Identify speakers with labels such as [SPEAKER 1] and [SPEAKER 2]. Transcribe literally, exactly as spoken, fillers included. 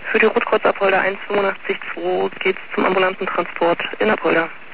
[SPEAKER 1] Für die Rotkreuz Apolda eins fünfundachtzig zwei geht's zum ambulanten Transport in Apolda.